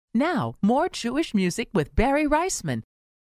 Now, more Jewish music with Barry Reisman.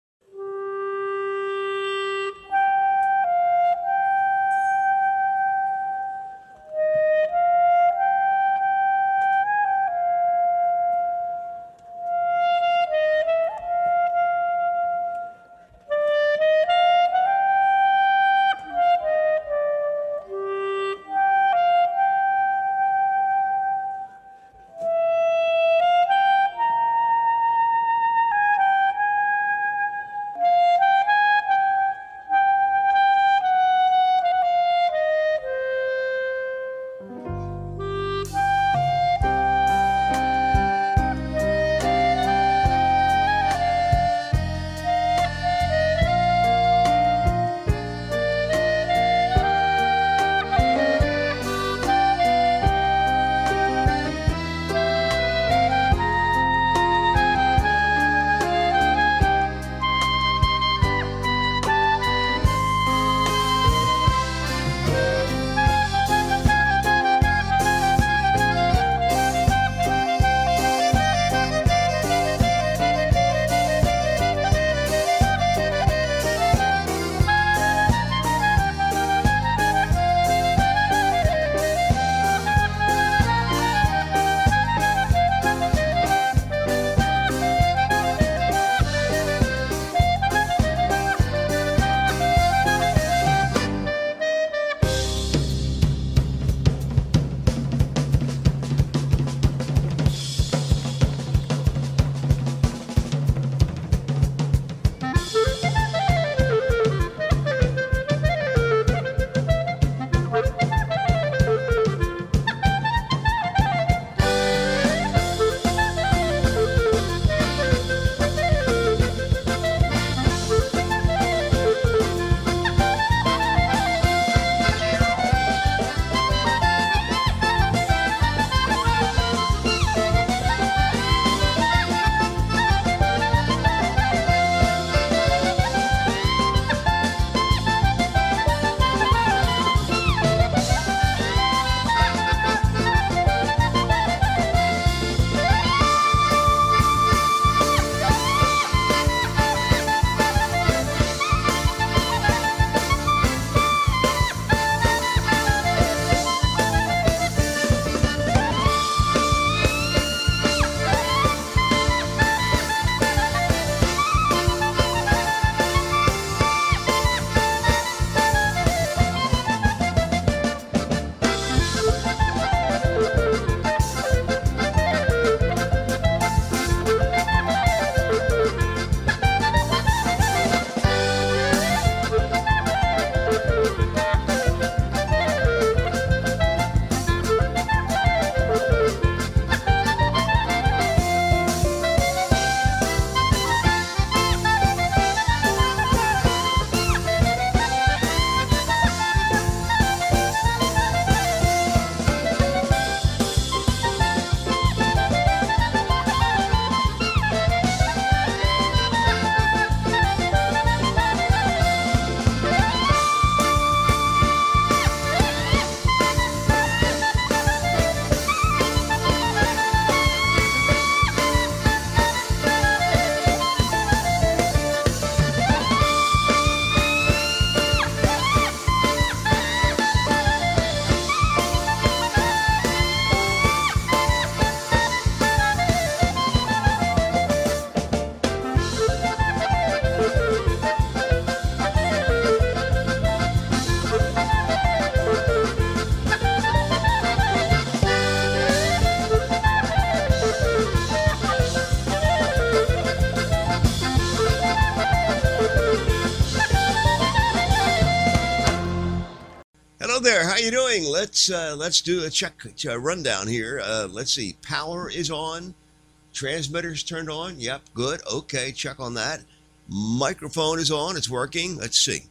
Hello there. How you doing? Let's do a rundown here. Let's see. Power is on. Transmitter's turned on. Yep, good. Okay, check on that. Microphone is on. It's working. Let's see.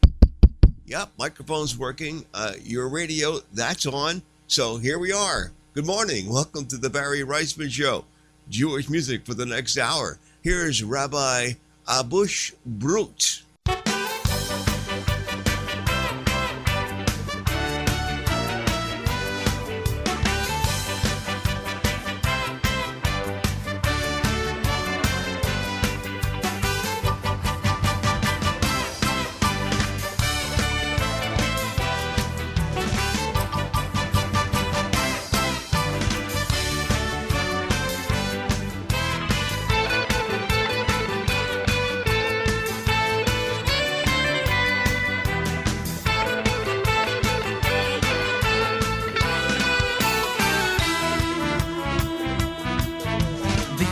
Yep, microphone's working. Your radio, that's on. So here we are. Good morning. Welcome to the Barry Reisman Show. Jewish music for the next hour. Here's Rabbi Abush Brut.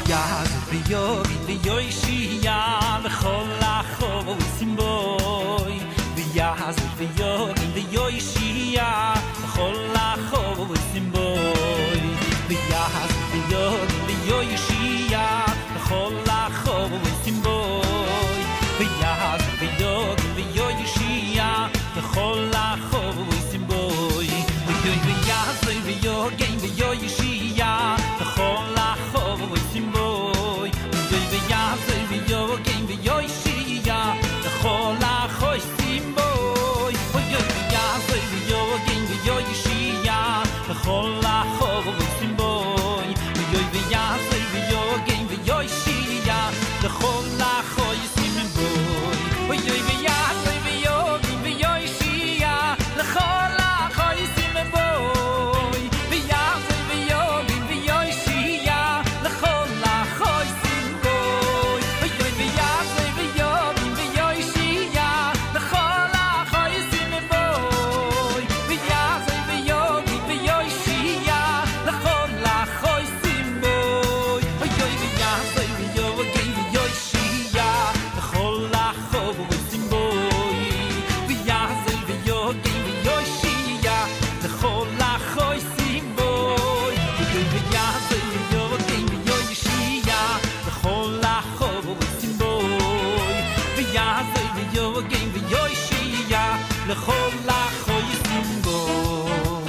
Yaz v'yogi v'yoishiya l'chol ha'chosim boy. V'yaz v'yogi v'yoishiya l'chol ha'chosim boy. V'yaz v'yogi v'yoishiya l'chol ha'chosim boy. V'yaz v'yogi v'yoishiya l'chol ha'chosim boy. V'yaz v'yogi v'yoishiya l'chol ha'chosim boy. V'yaz v'yogi v'yoishiya l'chol ha'chosim boy. V'yaz v'yogi v'yoishiya l'chol ha'chosim boy. V'yaz v'yogi v'yoishiya l'chol ha'chosim boy. V'yaz v'yogi v'yoishiya l'chol ha'chosim boy. V'yaz v'yogi v'yoishiya l'chol ha'chosim boy. V'yaz v'yogi v'yoishiya l'chol ha'chosim boy. V'yaz v'yogi v'yoishiya l'chol ha'chosim boy. V'yaz v'yogi v'yoishiya l'chol ha'chosim boy. V'yaz v'yogi v'yoishiya l'chol ha'chosim boy. V'yaz v'yogi v'yoishiya l'chol ha'chosim boy. V'yaz v'yogi v'yoishiya l'chol ha'chosim boy.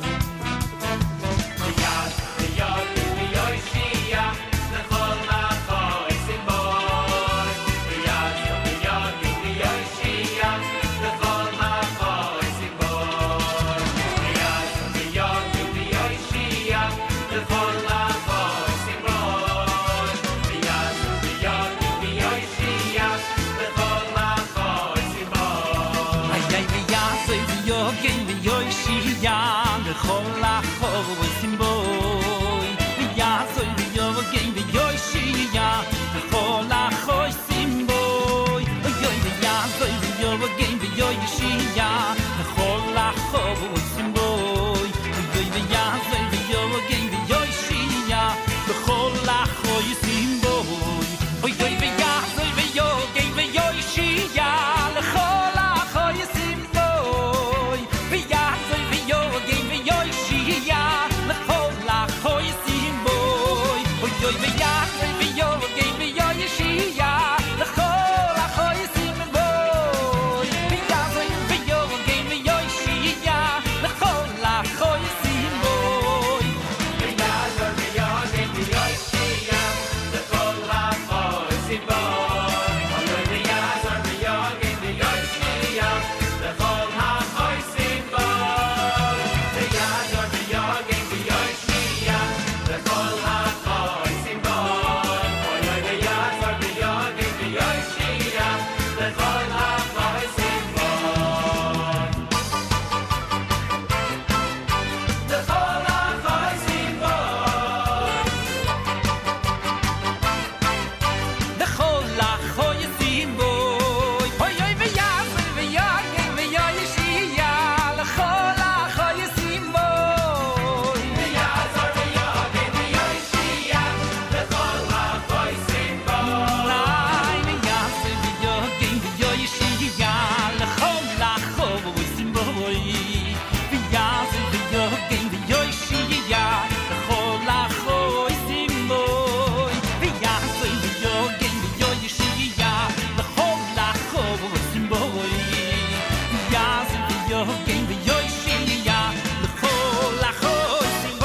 V'yaz v'yogi v'yoishiya l'chol ha'chosim boy. V'yaz v'yogi v'yoishiya l'chol ha'chosim boy. V'yaz v'yogi v'yoishiya l'chol ha'chosim boy. V'yaz v'yogi v'yoishiya l'chol ha'chosim boy. Ay ay v'yaz v'yogi v'yoishiya l'chol ha'chosim boy. V'yaz v'yogi v'yoishiya l'chol ha'chosim boy. V'yaz v'yogi v'yoishiya l'chol ha'chosim boy. V'yaz v'yogi v'yoishiya l'chol ha'chosim boy. V'yaz v'yogi v'yoishiya l'chol ha'chosim boy. V'yaz v'yogi v'yoishiya l'chol ha'chosim boy. V'yaz v'yogi v'yoishiya l'chol ha'chosim boy. V'yaz v'yogi v'yoishiya l'chol ha'chosim boy. V'yaz v'yogi v'yoishiya l'chol ha'chosim boy. V'yaz v'yogi v'yoishiya l'chol ha'chosim boy. V'yaz v'yogi v'yoishiya l'chol ha'chosim boy. V'yaz v'yogi v'yoishiya l'chol ha'chosim boy. L'chol ha'chosim boy. L'chol ha'chosim boy. Oy oy v'yaz v'yogi v'yoishiya l'chol ha'chosim boy. V'yaz v'yogi v'yoishiya l'chol ha'chosim boy. Ay v'yaz v'yogi v'yoishiya l'chol ha'chosim boy. V'yaz v'yogi v'yoishiya l'chol ha'chosim boy. V'yaz v'yogi v'yoishiya l'chol ha'chosim boy. V'yaz v'yogi v'yoishiya l'chol ha'chosim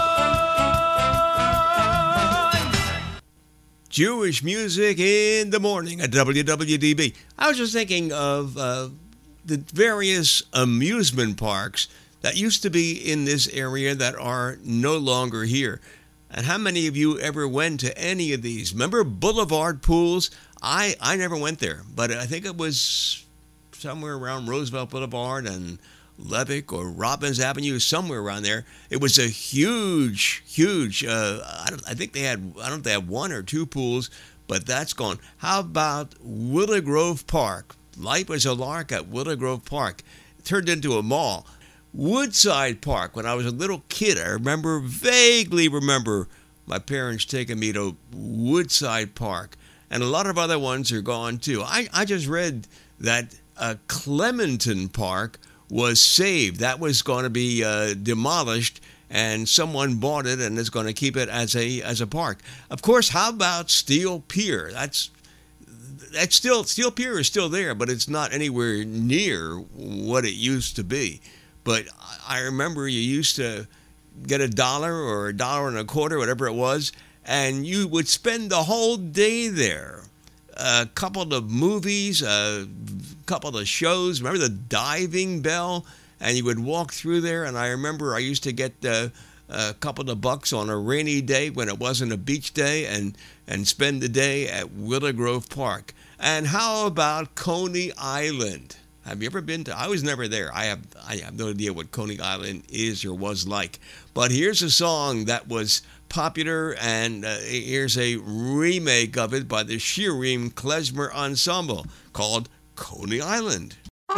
boy. Jewish music in the morning at WWDB. I was just thinking of the various amusement parks that used to be in this area that are no longer here. And how many of you ever went to any of these? Remember Boulevard Pools? I never went there, but I think it was somewhere around Roosevelt Boulevard and Levick or Robbins Avenue, somewhere around there. It was a huge, I think they had, I don't know if they had one or two pools, but that's gone. How about Willow Grove Park? Life was a lark at Willow Grove Park. It turned into a mall. Woodside Park, when I was a little kid, I vaguely remember my parents taking me to Woodside Park, and a lot of other ones are gone too. I just read that Clementon Park was saved. That was going to be demolished, and someone bought it and is going to keep it as a park. Of course, how about Steel Pier? That's still, Steel Pier is still there, but it's not anywhere near what it used to be. But I remember you used to get $1 or $1.25, whatever it was, and you would spend the whole day there. A couple of movies, a couple of shows. Remember the Diving Bell? And you would walk through there, and I remember I used to get a couple of bucks on a rainy day when it wasn't a beach day and spend the day at Willow Grove Park. And how about Coney Island? Have you ever been to? I was never there. I have no idea what Coney Island is or was like. But here's a song that was popular, and here's a remake of it by the Shirim Klezmer Ensemble called Coney Island.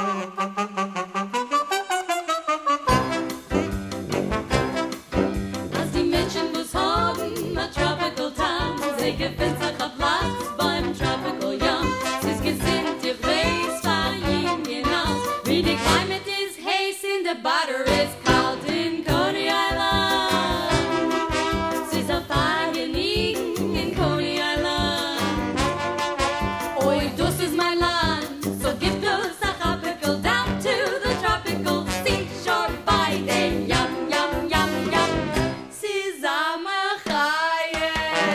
Als die Menschen was haben, a tropical town, sie gewinnen sich auf Platz beim tropical yum. Sie ist gesinnt, ich weiß, von ihnen hinaus, wie die climate is heiß in the butter is kalt in Coney Island. Sie ist auf Eigen in Coney Island. Oi, das ist mein Land, so gibt es a tropical down to the tropical seashore by them yum, yum, yum, yum. Sie ist am Achayim.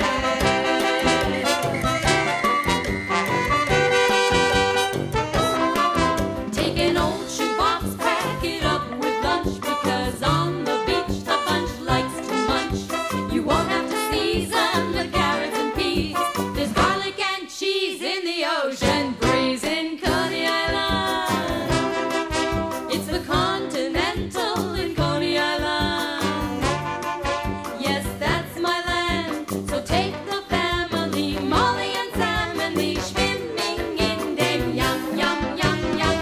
Take an old shoebox, crack it up with lunch, because on the beach the bunch likes to munch. You won't have to season the carrots and peas. There's garlic and cheese in the ocean breeze in Coney Island. It's the Continental in Coney Island. Yes, that's my land. So take the family, Molly and Sam, and the swimming in them yum, yum, yum, yum.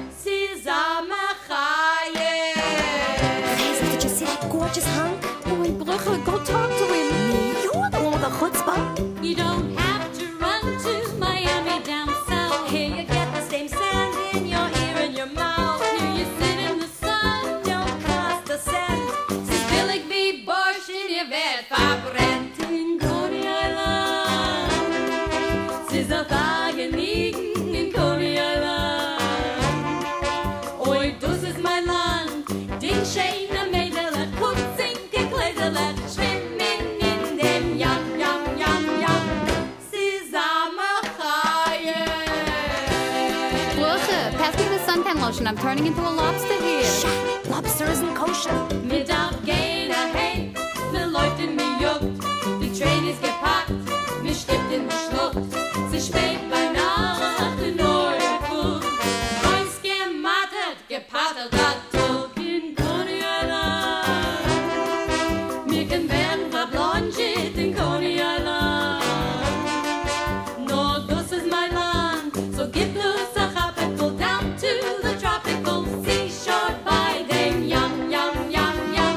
Sizamachayim. Hazel, did you see that gorgeous hunk? Oh, Brüche, go talk to him. Me? You're the one with the chutzpah. You don't have to run to Miami down south. Here you get the same sand in your ear and your mouth. Here you sit in the sun, don't cost a cent. Siz billig wie Borscht in je werd verbrennt in Coney Island. Siz auf Wageningen in Coney Island. Oi, das ist mein Land. Den schönen Mädel, kurzige Kleider, schwimmen in dem Yum, Yum, Yum, Yum. Sizamachayim. Brüche, pass me the suntan lotion. I'm turning into a lobster here. Lobster isn't kosher. Mir darf gehen ahead, ne Leute mir juckt. Die Train ist gepackt, mir stirbt in der Schlucht. Sie spät bei Nacht in Neuburg. Eins gemattet, gepattert, hat Tug in Coney Island. Mir können werden verblonget in Coney Island. No, das ist mein Land, so gibt es a tropical down to the tropical seashore by them yum, yum, yum, yum.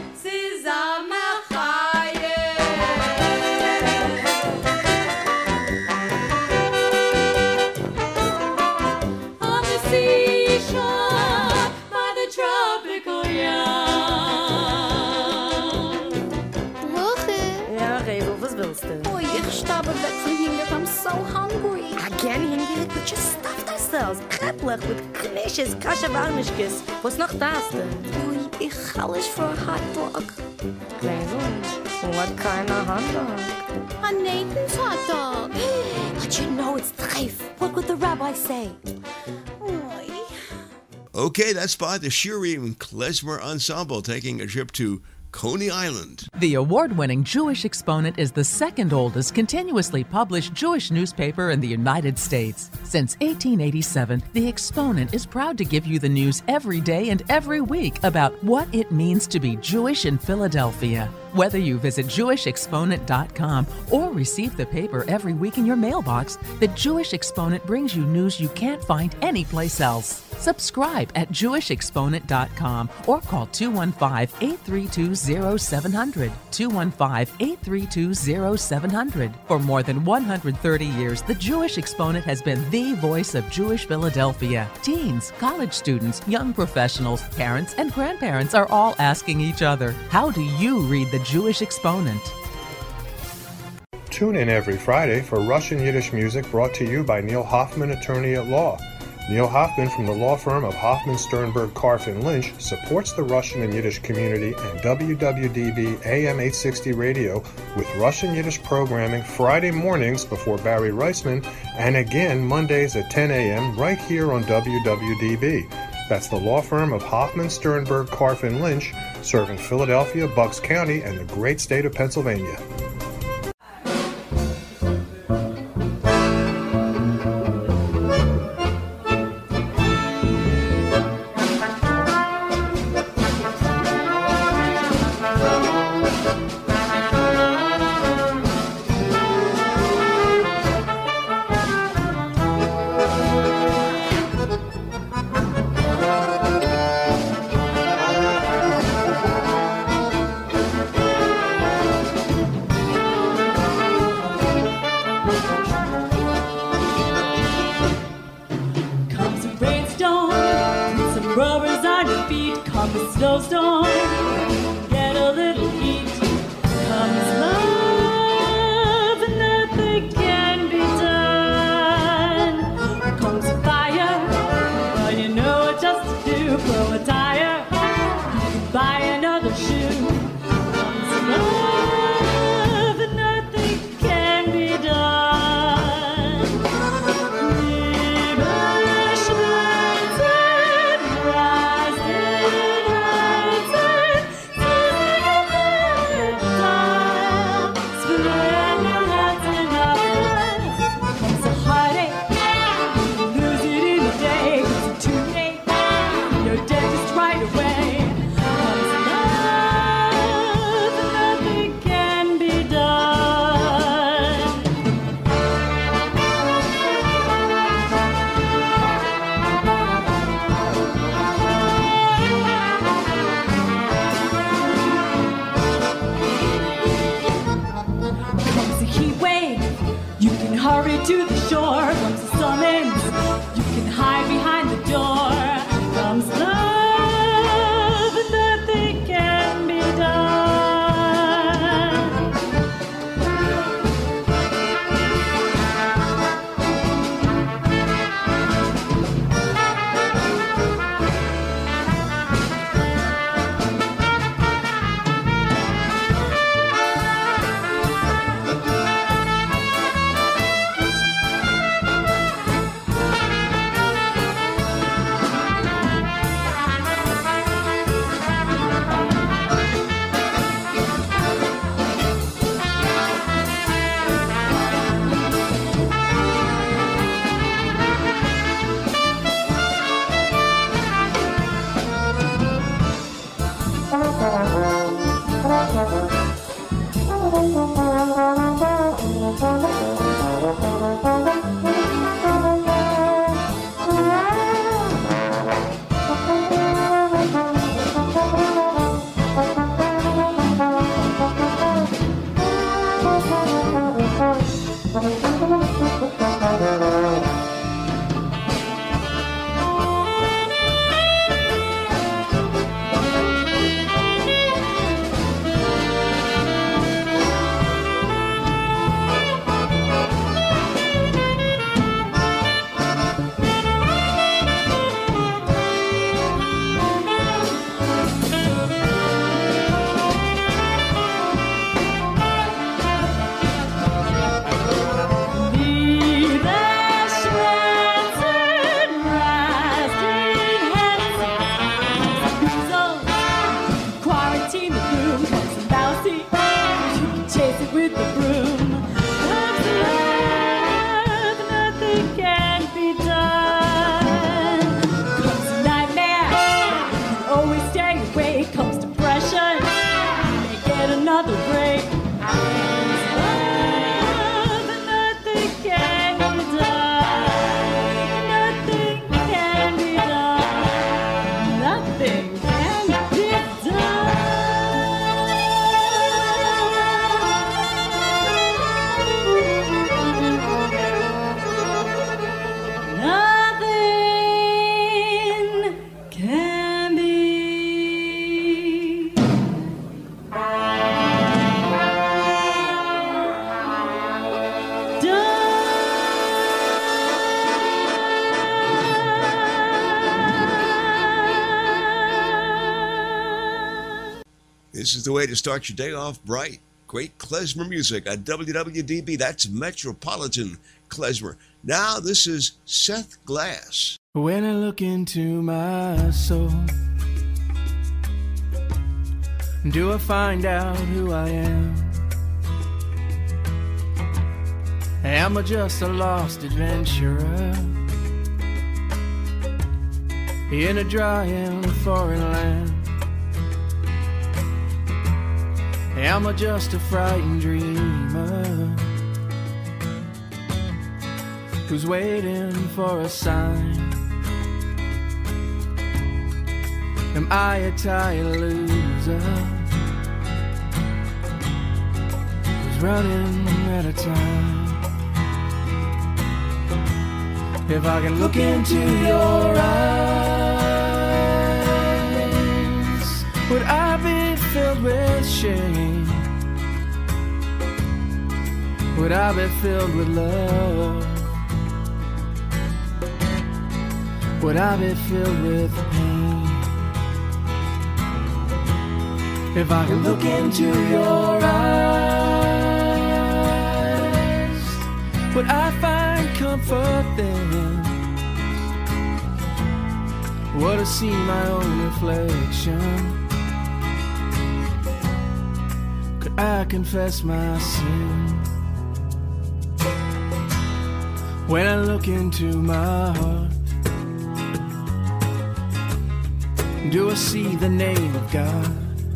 Sizamachayim. On the seashore by the tropical yum. Brüche. Ja, Hazel, was willst du? Oh, ich sterbe weg von Hunger. I'm so hungry. Again, hingelig, we just stuffed ourselves. Krepplich with knishes, kasha varnishkes. Was noch das denn? Ui, ich alles for a hot dog. Hazel, what kind of hot dog? A Nathan's hot dog. But you know it's treif. What would the rabbi say? Oi. Okay, that's by the Shirim Klezmer Ensemble taking a trip to Coney Island. The award-winning Jewish Exponent is the second oldest continuously published Jewish newspaper in the United States. Since 1887, The Exponent is proud to give you the news every day and every week about what it means to be Jewish in Philadelphia. Whether you visit JewishExponent.com or receive the paper every week in your mailbox, the Jewish Exponent brings you news you can't find anyplace else. Subscribe at JewishExponent.com or call 215-832-0700. 215-832-0700. For more than 130 years, the Jewish Exponent has been the voice of Jewish Philadelphia. Teens, college students, young professionals, parents, and grandparents are all asking each other, how do you read the Jewish Exponent? Tune in every Friday for Russian Yiddish music brought to you by Neil Hoffman, attorney at law. Neil Hoffman from the law firm of Hoffman, Sternberg, Karf, and Lynch supports the Russian and Yiddish community and WWDB AM 860 radio with Russian Yiddish programming Friday mornings before Barry Reisman and again Mondays at 10 a.m. right here on WWDB. That's the law firm of Hoffman, Sternberg, Karf, and Lynch, serving Philadelphia, Bucks County, and the great state of Pennsylvania. Snowstorm, get a little heat. Comes love, and nothing can be done. Comes fire, well you know what just to do. Blow a tire, buy another shoe. Comes love, and nothing can be done. Lieber Schmerzen, hurry to the shore. Comes the summons, you can hide behind the door. Comes love, and nothing can be done. This is the way to start your day off bright. Great klezmer music at WWDB. That's Metropolitan Klezmer. Now this is Seth Glass. When I look into my soul, do I find out who I am? Am I just a lost adventurer in a dry and foreign land? Am I just a frightened dreamer who's waiting for a sign? Am I a tired loser who's running out of time? If I can look into your eyes, would I be filled with shame? Would I be filled with love? Would I be filled with pain? If I can look into your eyes, would I find comfort then? Would I see my own reflection? Could I confess my sin? When I look into my heart, do I see the name of God?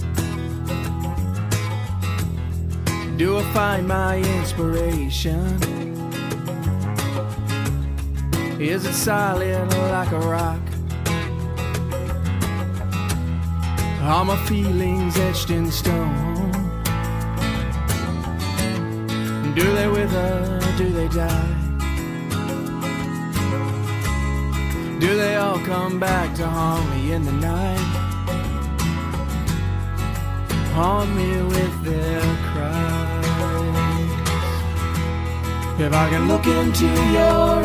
Do I find my inspiration? Is it solid like a rock? Are my feelings etched in stone? Do they wither, do they die? Do they all come back to haunt me in the night? Haunt me with their cries. If I can look into your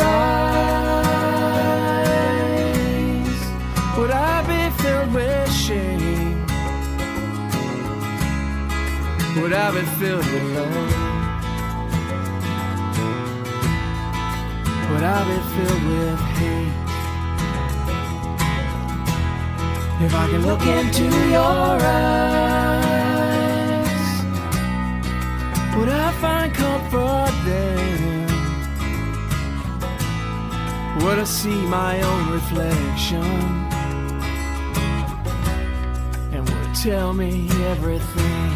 eyes, would I be filled with shame? Would I be filled with love? Would I be filled with hate? If I can look into your eyes, would I find comfort there? Would I see my own reflection? And would it tell me everything?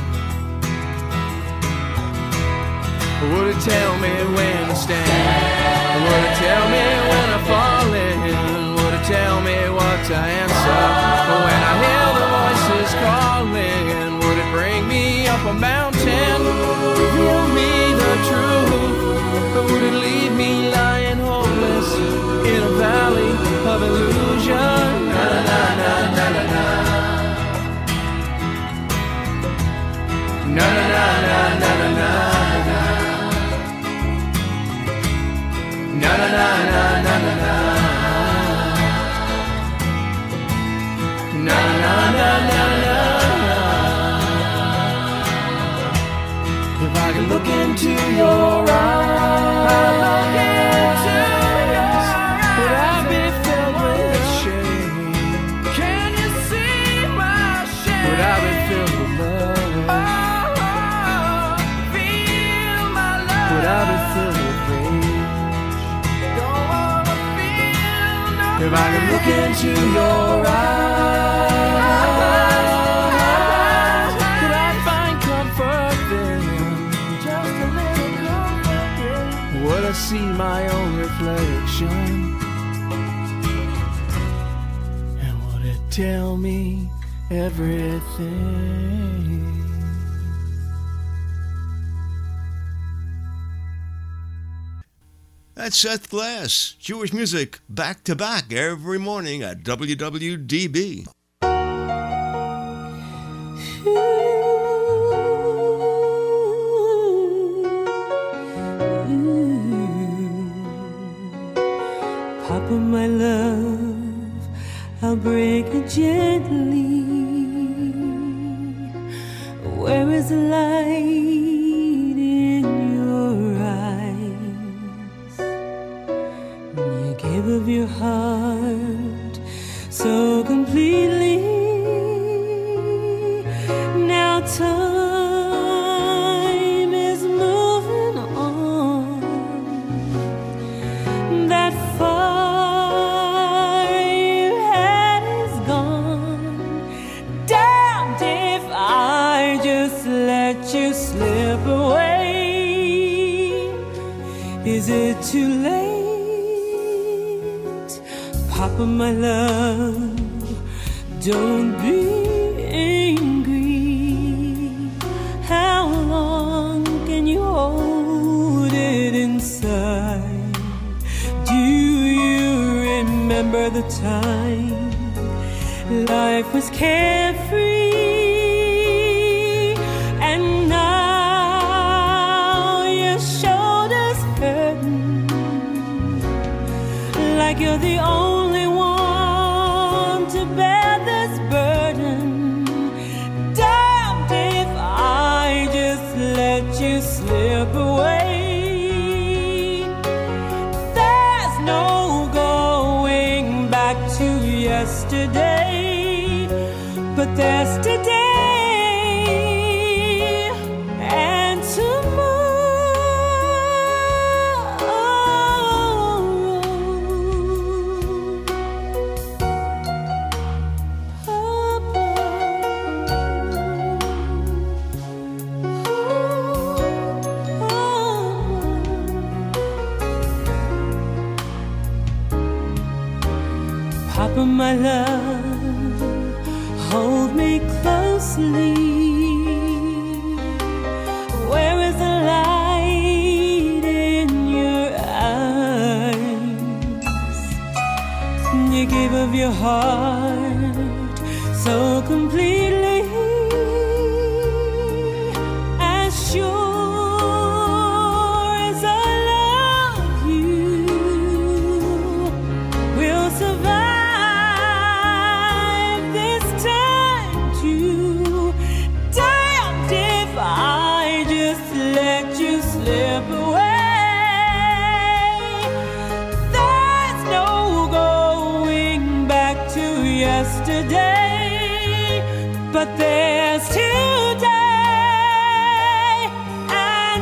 Would it tell me when to stand? Would it tell me when I fall in? Would it tell me what to answer? When I hear the voices calling, would it bring me up a mountain? Reveal me the truth? Or would it leave me lying hopeless in a valley of illusion? Na na na na na na. Na na na na na na na. Na na na na na na na. Na na na na na. If I can look into your eyes, would I be filled with shame? Can you see my shame? Would I be filled with love? Oh, feel my love. Would I be filled with rage? Don't wanna feel no If I can look into your eyes, could I find comfort then? Just a little comfort, yeah. Would I see my own reflection? And would it tell me everything? That's Seth Glass. Jewish music back to back every morning at WWDB. Papa, my love, I'll break it gently. is light in your eyes. You gave of your heart so completely. Now time is moving on. That fire you had is gone. Damned if I just let you slip away. Is it too late? Papa, my love, don't be angry. How long can you hold it inside? Do you remember the time life was carefree? And now your shoulders hurting like you're the only one to bear this burden. Damned if I just let you slip away. There's no going back to yesterday, but there's today and Papa, my love, hold me closely. Where is the light in your eyes? You gave of your heart so completely. As sure as I love you, we'll survive this time too. Damned if I just let you slip away. There's no going back to yesterday, but there's today and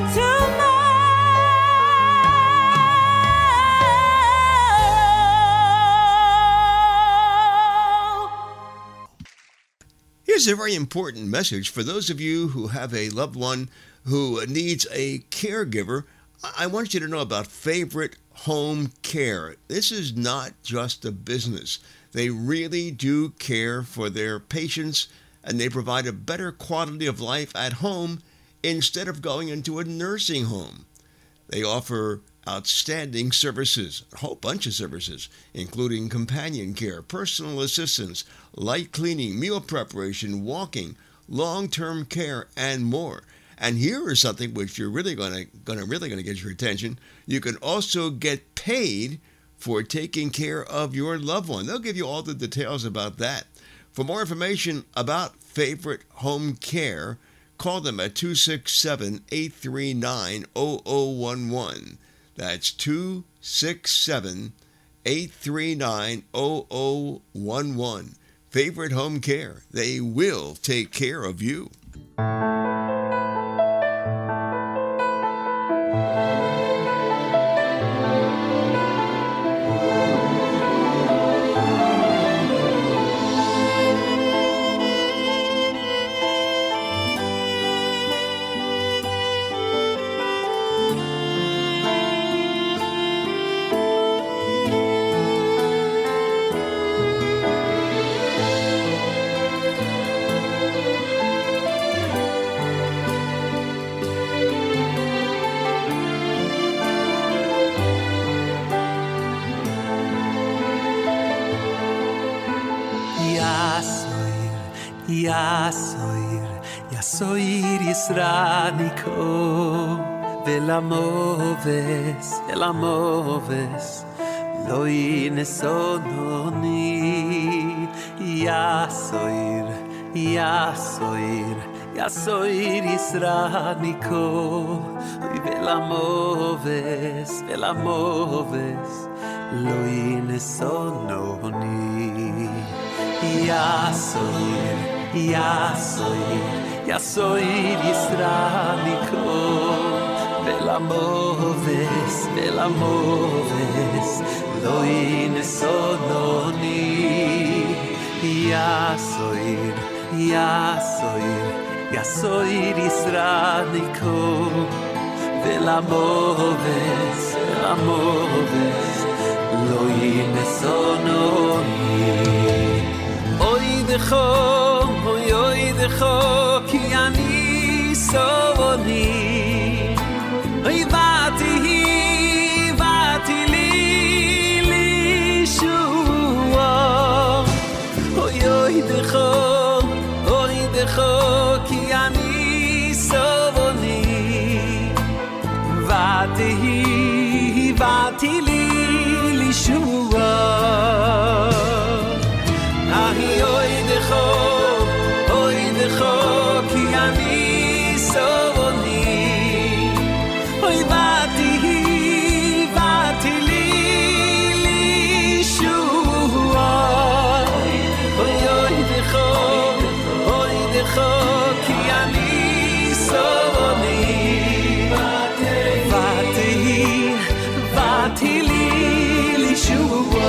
tomorrow. Here's a very important message for those of you who have a loved one who needs a caregiver. I want you to know about Favorite Home Care. This is not just a business. They really do care for their patients, and they provide a better quality of life at home instead of going into a nursing home. They offer outstanding services, a whole bunch of services, including companion care, personal assistance, light cleaning, meal preparation, walking, long-term care, and more. And here is something which you're really going to get your attention. You can also get paid for taking care of your loved one. They'll give you all the details about that. For more information about Favorite Home Care, call them at 267-839-0011. That's 267-839-0011. Favorite Home Care. They will take care of you. Yasoir Yisraniko Velamoves Loi Nesononi Yasoir ya soy Isranico, y vela moves, lo inesononi. Ya soy Isranico, vela moves, lo inesononi. Ya soy Isranico, vela moves, lo inesononi. Oy decho, ki ani soni. Oy vati li shua. Oy decho, ki ani soni. Vati li shua. Ahi oy decho, ki ani soni. Oy vati li shua. Oy decho, ki ani soni. Vati li shua.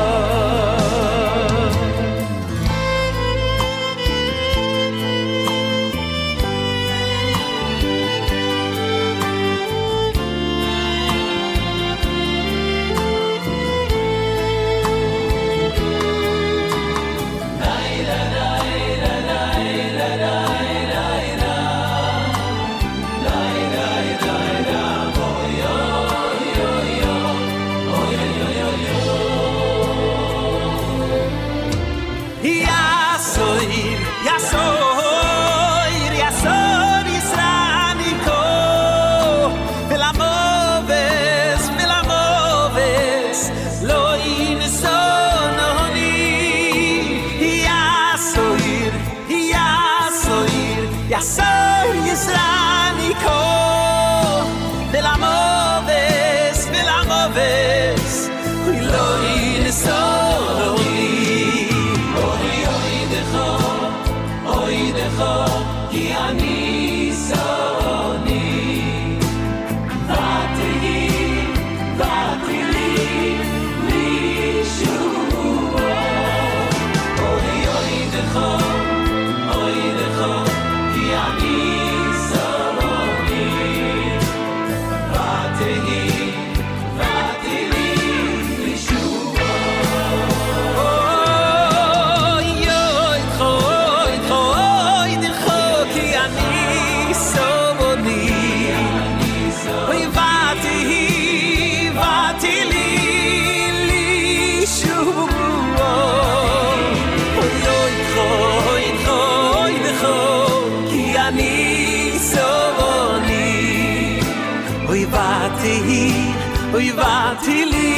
Vati li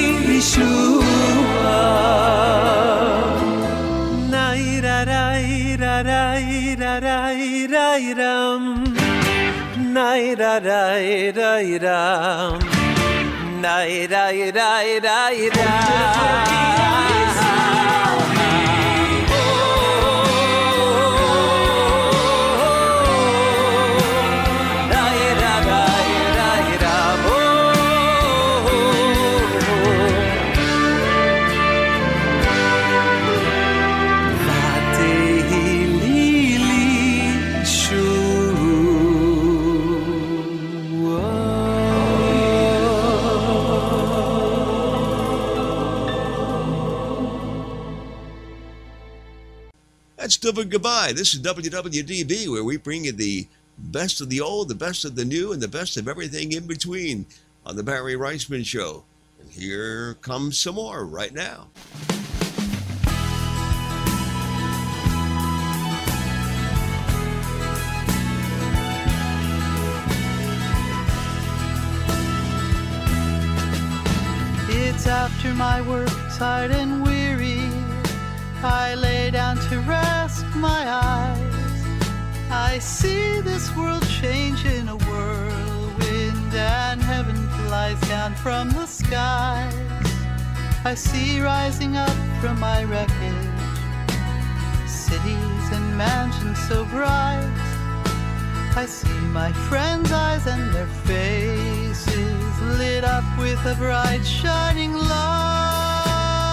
shua. Naira ram. Naira ram. That's Dubbin Goodbye. This is WWDB, where we bring you the best of the old, the best of the new, and the best of everything in between on the Barry Reisman Show. And here comes some more right now. It's after my work, tired and weary, I lay down to rest my eyes. I see this world change in a whirlwind, and heaven flies down from the skies. I see rising up from my wreckage cities and mansions so bright. I see my friends' eyes and their faces lit up with a bright shining light.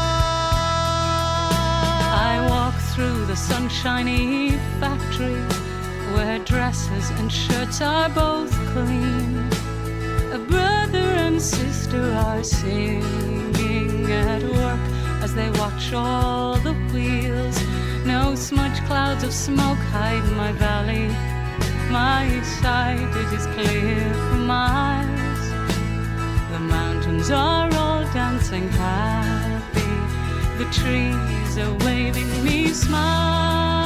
I walk through the sunshiny factory where dresses and shirts are both clean. A brother and sister are singing at work as they watch all the wheels. No smudge clouds of smoke hide my valley. My sight, it is clear for miles. The mountains are all dancing happy. The trees are waving me smiles.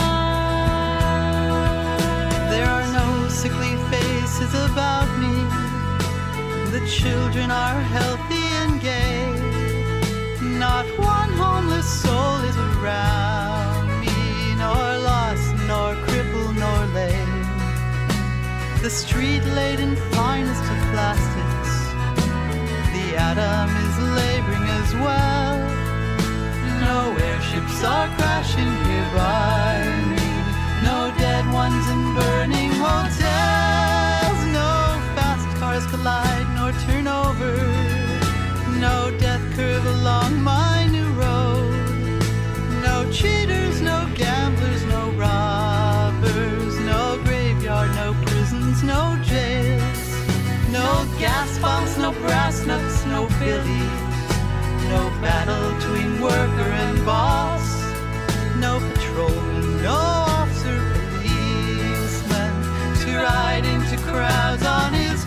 There are no sickly faces about me. The children are healthy and gay. Not one homeless soul is around me, nor lost, nor crippled, nor lame. The street laden finest of plastics. The atom is laboring as well. No airships are crashing here by me. No dead ones in burning hotels. No fast cars collide nor turn over. No death curve along my new road. No cheaters, no gamblers, no robbers. No graveyard, no prisons, no jails. No gas bombs, no brass knucks, no billies. No battle between worker and boss. No patrolman, no officer, policeman to ride into crowds on his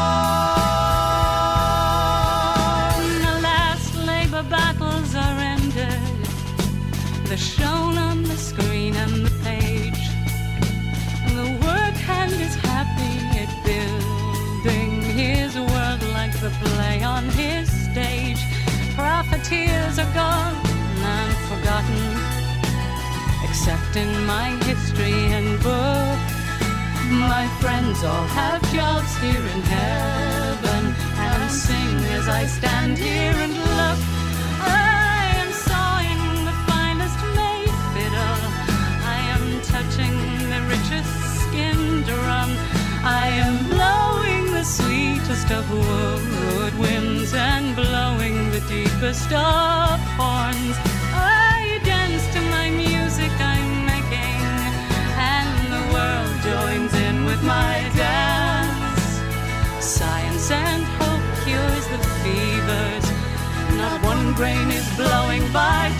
horse. The last labor battles are ended. They're shown on the screen and the page. The work hand is happy at building his world like the play on his stage. Profiteers are gone and forgotten, except in my history and book. My friends all have jobs here in heaven, and sing as I stand here and look. I am sawing the finest May fiddle. I am touching the richest skin drum. I am blowing the sweetest of woodwinds and blowing the deepest of horns. I dance to my music I'm making, and the world joins in with my dance. Science and hope cures the fevers. Not one grain is blowing by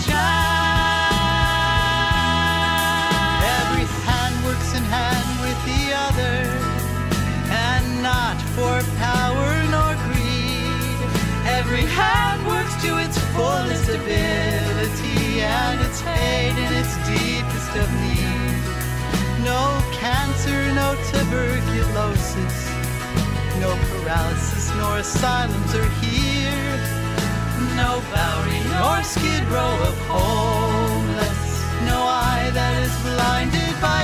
chance. Every hand works in hand with the other, and not for power nor greed. Every hand works to its fullest ability, and it's paid in its deepest of need. No cancer, no tuberculosis, no paralysis nor asylums are here. No Bowery nor Skid Row of homeless. No eye that is blinded by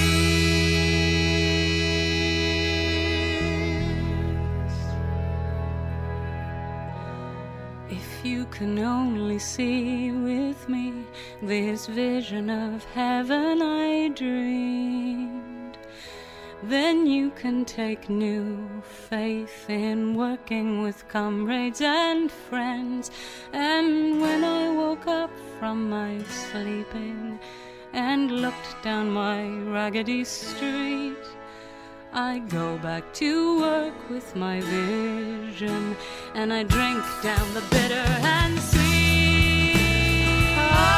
tears. If you can only see with me this vision of heaven I dreamed, then you can take new faith in working with comrades and friends. And when I woke up from my sleeping and looked down my raggedy street, I go back to work with my vision, and I drink down the bitter and sweet.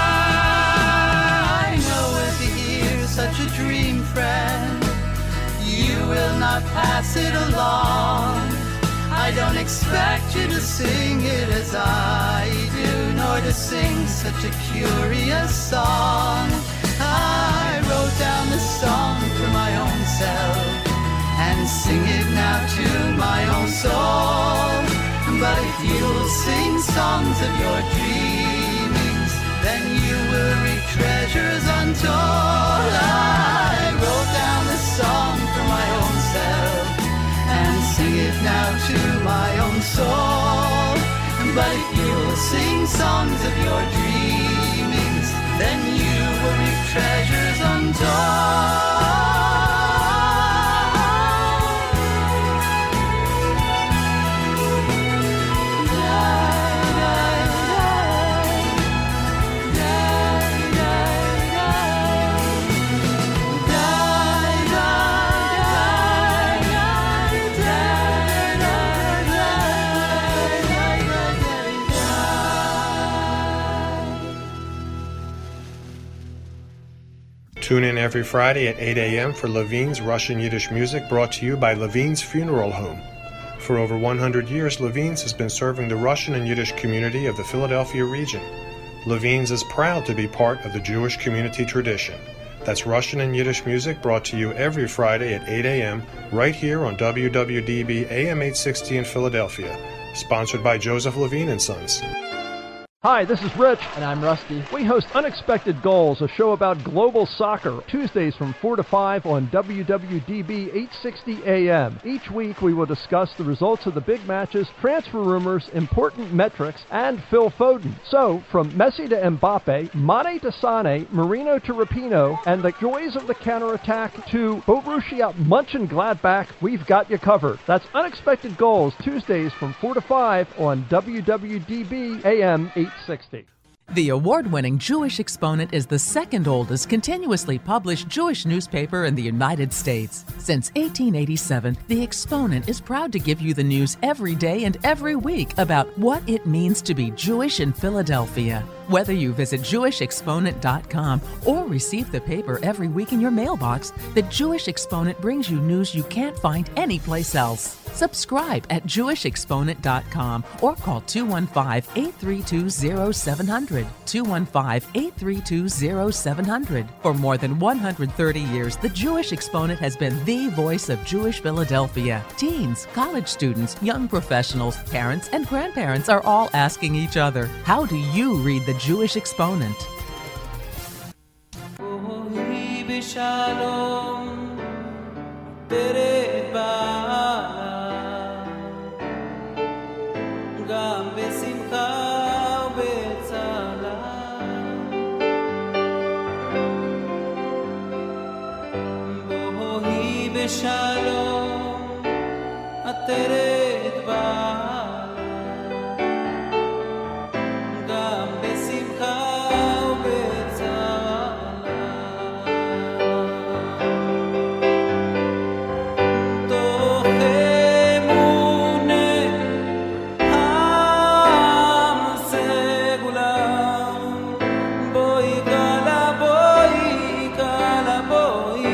I know where to hear such a dream, friend. You will not pass it along. I don't expect you to sing it as I do, nor to sing such a curious song. I wrote down the song for my own self and sing it now to my own soul. But if you'll sing songs of your dreamings, then you will reap treasures untold. I wrote down the now to my own soul. But if you'll sing songs of your dreamings, then you will reap treasures untold. Tune in every Friday at 8 a.m. for Levine's Russian Yiddish music, brought to you by Levine's Funeral Home. For over 100 years, Levine's has been serving the Russian and Yiddish community of the Philadelphia region. Levine's is proud to be part of the Jewish community tradition. That's Russian and Yiddish music, brought to you every Friday at 8 a.m. right here on WWDB AM 860 in Philadelphia. Sponsored by Joseph Levine and Sons. Hi, this is Rich. And I'm Rusty. We host Unexpected Goals, a show about global soccer, Tuesdays from 4 to 5 on WWDB 860 AM. Each week we will discuss the results of the big matches, transfer rumors, important metrics, and Phil Foden. So, from Messi to Mbappe, Mane to Sane, Marino to Rapinoe, and the joys of the counterattack to Borussia Mönchengladbach, we've got you covered. That's Unexpected Goals, Tuesdays from 4 to 5 on WWDB AM 860. The award-winning Jewish Exponent is the second oldest continuously published Jewish newspaper in the United States. Since 1887, the Exponent is proud to give you the news every day and every week about what it means to be Jewish in Philadelphia. Whether you visit JewishExponent.com or receive the paper every week in your mailbox, the Jewish Exponent brings you news you can't find anyplace else. Subscribe at JewishExponent.com or call 215-832-0700. 215-832-0700. For more than 130 years, the Jewish Exponent has been the voice of Jewish Philadelphia. Teens, college students, young professionals, parents, and grandparents are all asking each other, how do you read the Jewish Exponent? בשלום עטרת בעלה גם בשמחה ובצערה תוך אמונה עם סגולה בואי קלה בואי קלה בואי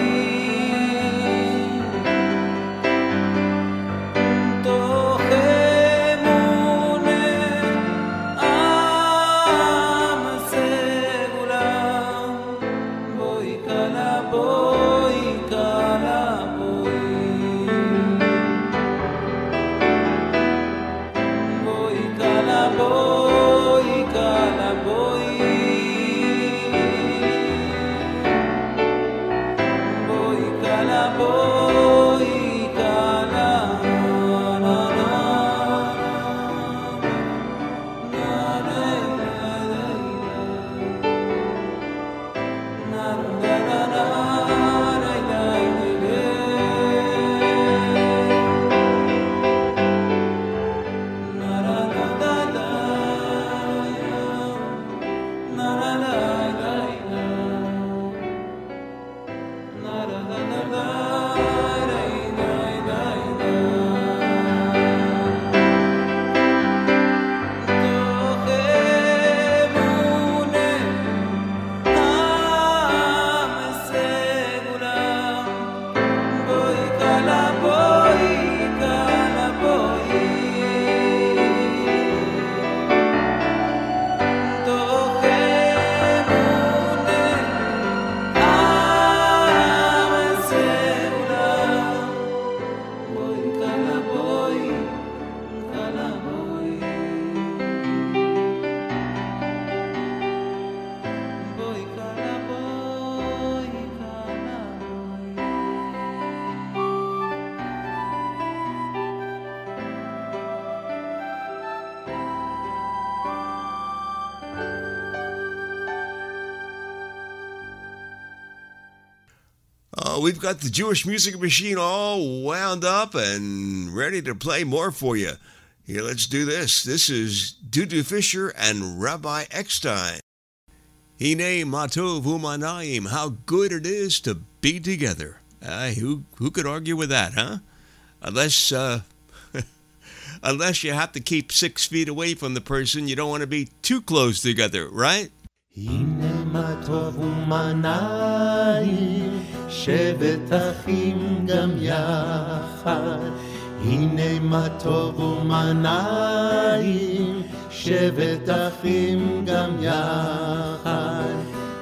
Well, we've got the Jewish music machine all wound up and ready to play more for you. Here, let's do this. This is Dudu Fisher and Rabbi Eckstein. Hine matov umanayim, how good it is to be together. Who could argue with that, huh? Unless unless you have to keep 6 feet away from the person, you don't want to be too close together, right? הנה מה טוב ומה נעים, שבת אחים גם יחד. הנה מה טוב ומה נעים, שבת אחים גם יחד.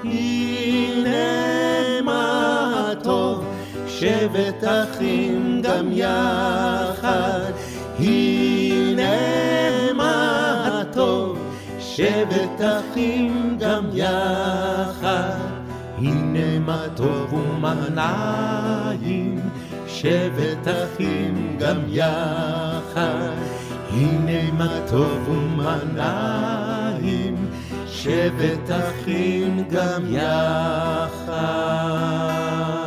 הנה מה טוב, שבת אחים גם יחד. הנה מה טוב, שבת אחים גם יחד. הנה מה טוב ומה נעים, שבת אחים גם יחד. הנה מה טוב ומה נעים, שבת אחים גם יחד.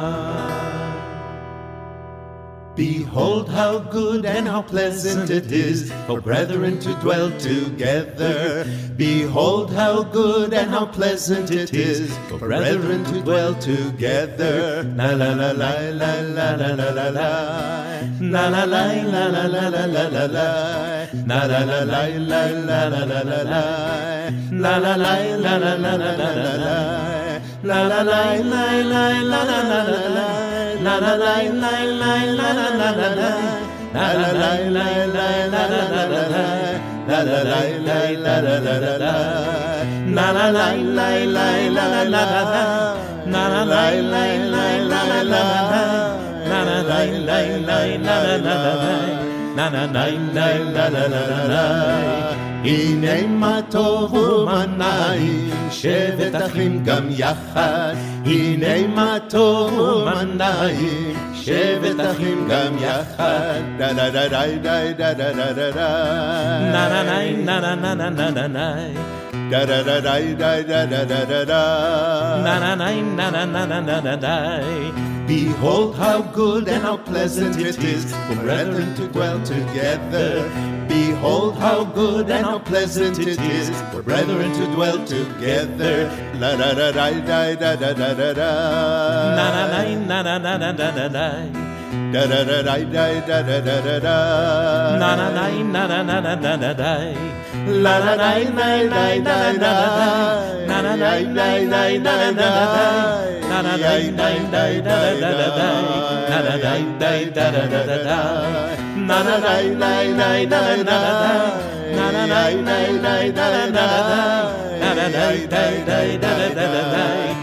Behold how good and how pleasant it is for brethren to dwell together. Behold how good and how pleasant it is for brethren to dwell together. La la la la la la la la la la. La la la la la la la la la la. La la la la la la la la la la. La la la la la la la la la la. La la la la la la la la la. La la la la la la la la la la. La la la la la la la la la la. La la la la la la la la la. La la la la la la la la la. La la la la la la la la. La la la la la la la la. La la la la la la la la. הנה מה טוב ומה נעים, שבת אחים גם יחד. הנה מה טוב ומה נעים, שבת אחים גם יחד. דה דה דה דה דה דה דה דה דה דה. נה נה נה נה נה נה נה נה נה. Da da da da da da da da da da. Na na na na na na na na na na. Behold how good and how pleasant it is for brethren to dwell together. Behold how good and how pleasant it is for brethren to dwell together. La da da da da da da da da da. Na na na na na na na na na na. Da da da da da da da da da da. Na na na na na na na na na na. La la la la la la la. Na na na na na na na na. Na na na na na na na na. Na na na na na na na na. Na na na na na na na. Na na na na na na na. Na na na na na na na.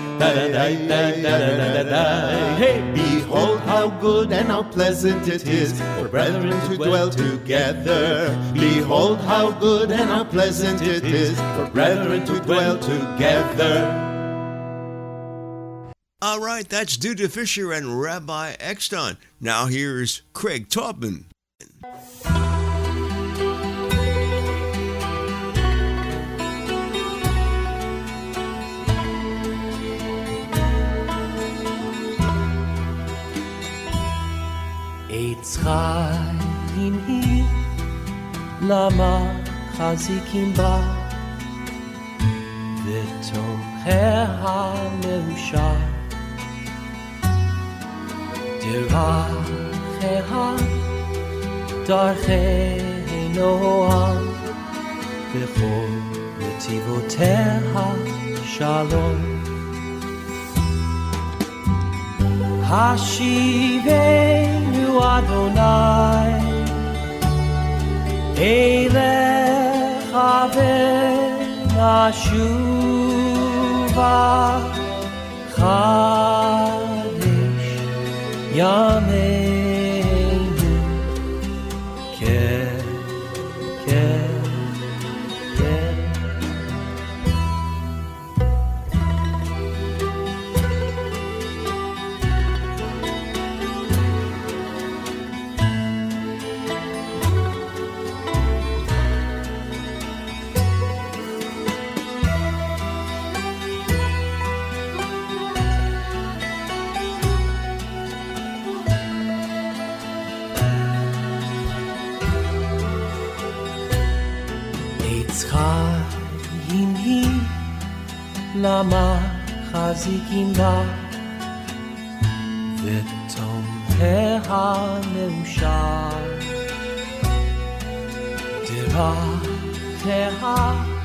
Hey, behold how good and how pleasant it is for brethren to dwell together. Behold how good and how pleasant it is for brethren to dwell together. All right, that's Dudu Fisher and Rabbi Eckstein. Now here's Craig Taubman. עץ חיים היא, למה חזיקים בה, ותומכיה מאושר. דרכיה דרכי נועם, וכל נתיבותיה שלום. השיבנו אדוני אליך ונשובה, חדש ימינו כן כן כן. Tzchayim hi lama chazikim ba v'tom ha'meushar Dirateha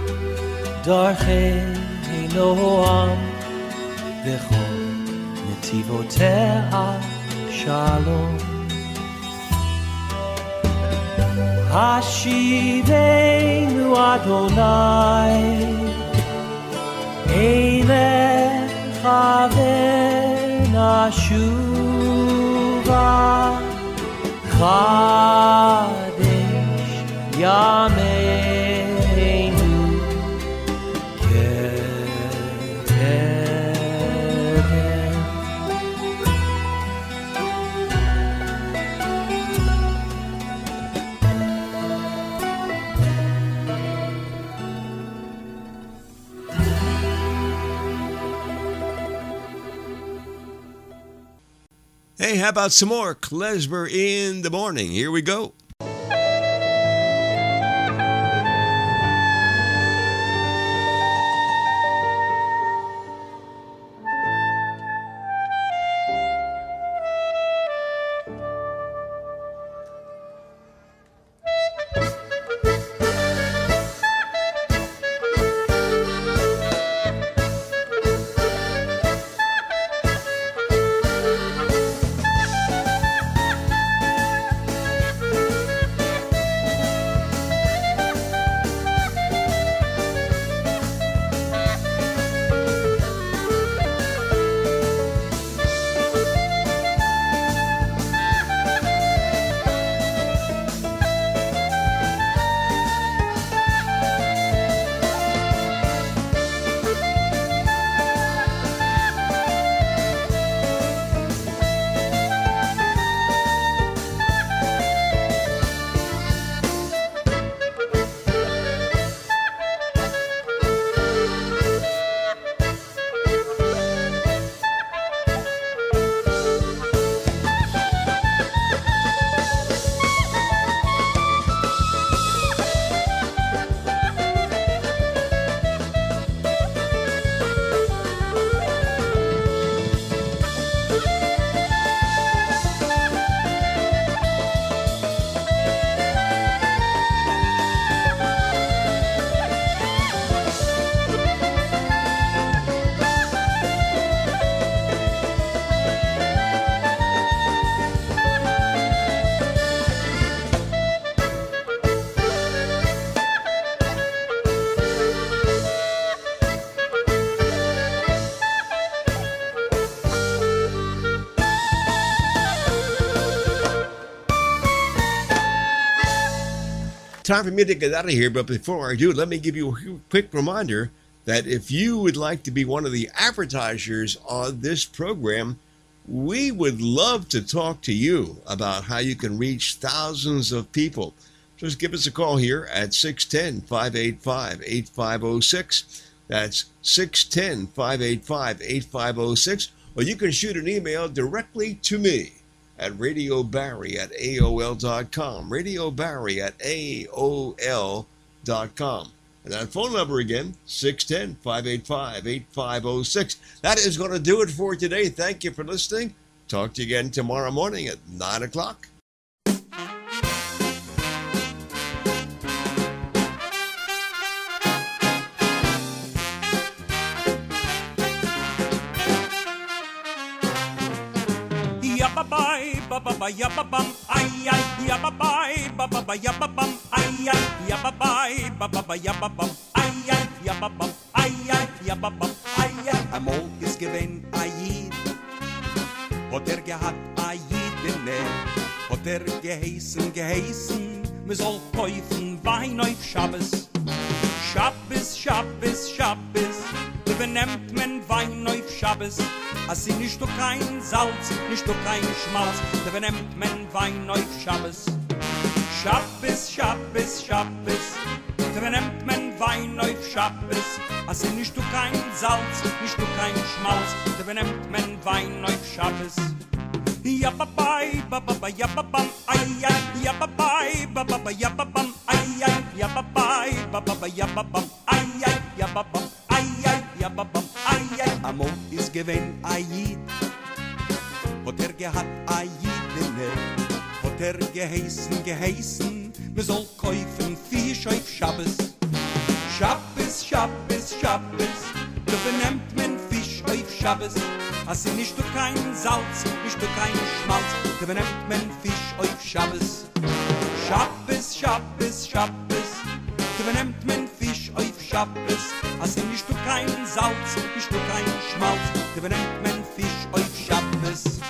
darchei noam v'chol netivoteha shalom Hashivenu Adonai Eilecha v'nashuva Chadesh Yameinu Ke'edem Hey, how about some more Klezmer in the morning? Here we go. Time for me to get out of here, but before I do, let me give you a quick reminder that if you would like to be one of the advertisers on this program, we would love to talk to you about how you can reach thousands of people. Just give us a call here at 610-585-8506. That's 610-585-8506. Or you can shoot an email directly to me at radiobarry@aol.com. radiobarry@aol.com. And that phone number again, 610-585-8506. That is going to do it for today. Thank you for listening. Talk to you again tomorrow morning at 9 o'clock. Yabba-bye-ba-ba-ba-yabba-bum, ay-ay, yabba-bye, ba-ba-ba-yabba-bum, ay-ay, yabba-bye, ba-ba-ba-yabba-bum, ay-ay, yabba-bum, ay-ay, yabba-bum, ay-ay. Am Morgens gewinn a Jid, hat gehabt a Jidene, hat geheißen, me soll kaufen Wein auf Schabbes. Schabbes, Schabbes, Schabbes, benimmt men Wein auf Schabbes. Als sie nicht doch kein Salz, nicht doch kein Schmalz, da benimmt men Wein auf Schabbes. Schabbes, Schabbes, Schabbes, da benimmt men Wein auf Schabbes. Als sie nicht doch kein Salz, nicht doch kein Schmalz, da benimmt men Wein auf Schabbes. Yabba-bye, ba-ba-ba-yabba-bum, ay-ay, yabba-bye, ba-ba-ba-yabba-bum, ay-ay, yabba bye, ba ba ba ya ba bum, ay ya ba bum, ay ya ba bum, ay. Amol is given ayid, hat gehat ayidene, hat geheißen, wir soll kaufen Fisch auf Schabbes. Schabbes, Schabbes, Schabbes, du benimmt men Fisch auf Schabbes. Hast du nicht du kein Salz, nicht du kein Schmalz, du benimmt men Fisch auf Schabbes. Schabbes, Schabbes, Schabbes, du benimmt men Fisch auf Schabbes. Hast du nicht du kein Salz, nicht du kein Schmalz, du benimmt men Fisch auf Schabbes.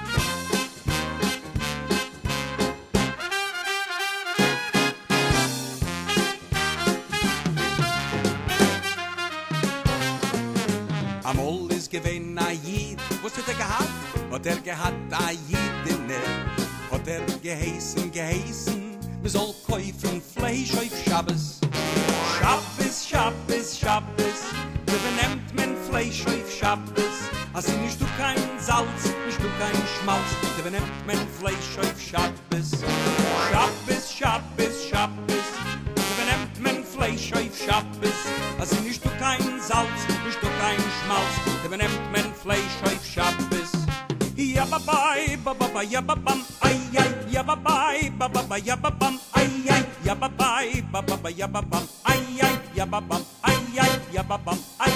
Amol is gewein a Jid, was hat gehad? Hat gehad a Jidene, hat geheißen, wir soll kaufen Fleisch auf Schabbes. Schabbes, Schabbes, Schabbes, du benimmt men Fleisch auf Schabbes. Als nicht du kein Salz, nicht du kein Schmalz, du benimmt men Fleisch auf Schabbes. Schabbes, Schabbes, Schabbes, du benimmt men Fleisch auf Schabbes. Als nicht du kein Salz, nicht du kein Schmalz, du benimmt men Fleisch auf Schabbes. Ya ba bye, ba ba ba ya ba bum, ay ya ba bye, ba ba ba ya ba bum, ay ya ba bye, ba ba ba ya ba bum, ay ya ba bum, ay ya ba bum, ay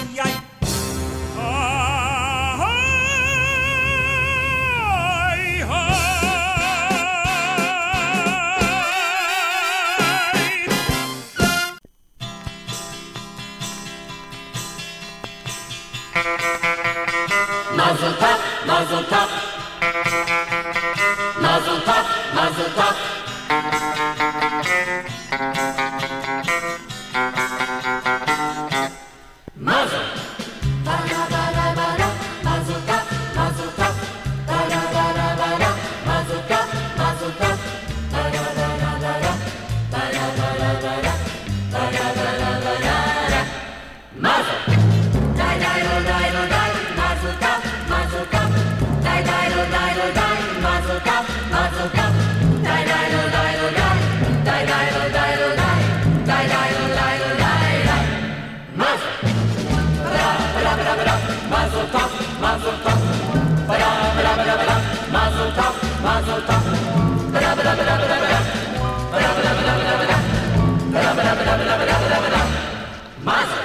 Mazel tov, mazel tov. Mazel tov, mazel tov. Mazel. Ba-da-ba-da-ba-da. Mazel tov, mazel tov. Ba-da-ba-da-ba-da. Mazel tov, mazel tov. Ba-da-ba-da-ba-da. Ba-da-ba-da-ba-da. Ba-da-ba-da-ba-da. Mazel. Die-die-do-die-do-die. Mazel tov, mazel tov. Die-die-do-die-do-die. Mazel tov, mazel tov. Die-die-do-die-do-die. Die-die-do-die-do-die. Die-die-do-die-do-die. Mazel. Ba-da-ba-da-ba-da. Mazel tov, mazel tov. Ba-da-ba-da-ba-da. Mazel tov, mazel tov. Ba-da-ba-da-ba-da. Ba-da-ba-da-ba-da. Ba-da-ba-da-ba-da. Ba-da-ba-da-ba-da. Mazel.